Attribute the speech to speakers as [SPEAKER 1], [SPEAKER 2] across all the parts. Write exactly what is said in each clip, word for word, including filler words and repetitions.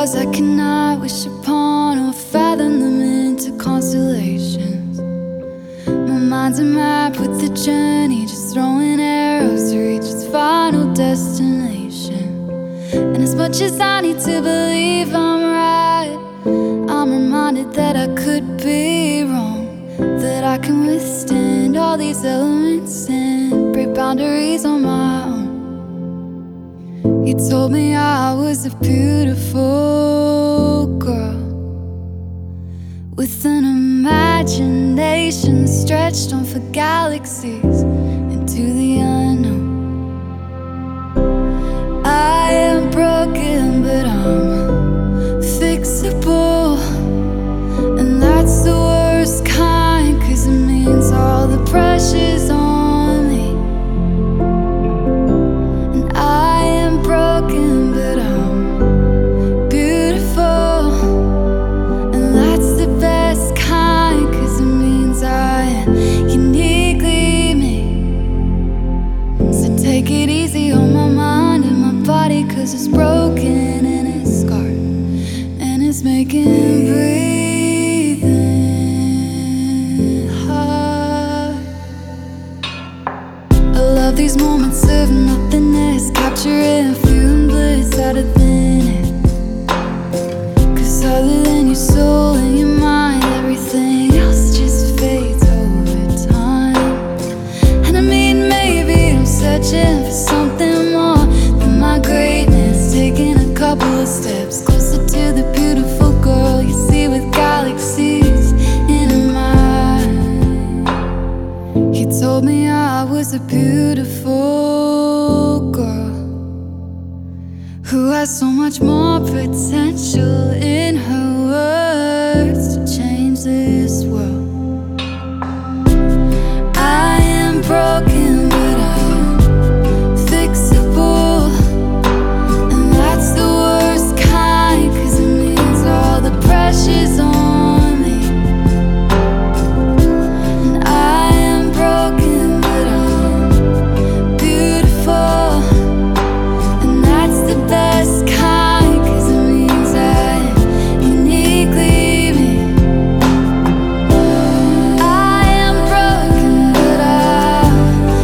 [SPEAKER 1] stars I cannot wish upon or fathom them into constellations. My mind's a map with the journey, just throwing arrows to reach its final destination. And as much as I need to believe I'm right, I'm reminded that I could be wrong, that I can withstand all these elements and break boundaries on my own. You told me I was a beautiful girl with an imagination stretched on for galaxies into the unknown. I am broken, but I'm fixable, and that's the worst kind, 'cause it means all the pressure's on me. And I am broken, but I'm beautiful, and that's the best kind, 'cause it means I am uniquely me. So take it easy on my mind and my body, 'cause it's broken and it's scarred, and it's making breathing hard. I love these moments of nothingness, capturing feeling bliss out of thin air. 'Cause other than your soul and your mind, everything else just fades over time. And I mean, maybe I'm searching for something more than my greatness, taking a couple of steps closer to the beautiful girl you see with galaxies in her mind. He told me I was a beautiful girl who has so much more potential in her words to change this world. I am broken, but I'm fixable, and that's the worst kind, 'cause it means all the pressure's on me. And I am broken, but I'm beautiful, and that's the best kind, 'cause it means I am uniquely me. I am broken, but I'm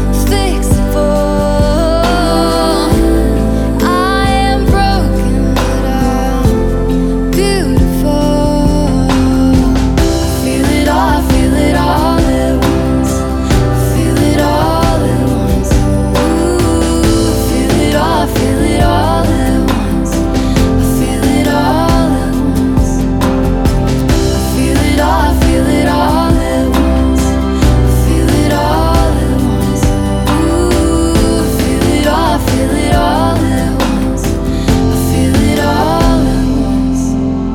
[SPEAKER 1] fixable. I am broken, but I'm beautiful. I feel it all, I feel it all at once. I feel it all at once. Ooh, I feel it all, I feel it all at once. I feel it all at once. I feel it all, I feel it all at once. I feel it all at once. Ooh, I feel it all, I feel it all at once. I feel it all at once.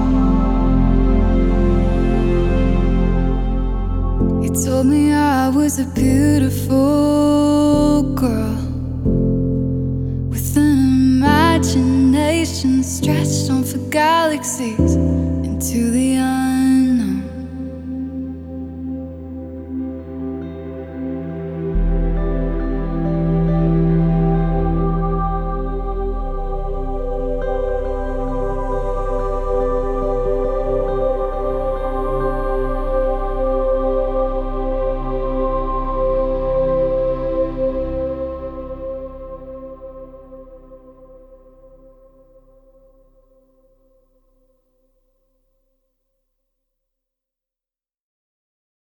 [SPEAKER 1] You told me I was a beautiful girl with an imagination stretched on for galaxies into the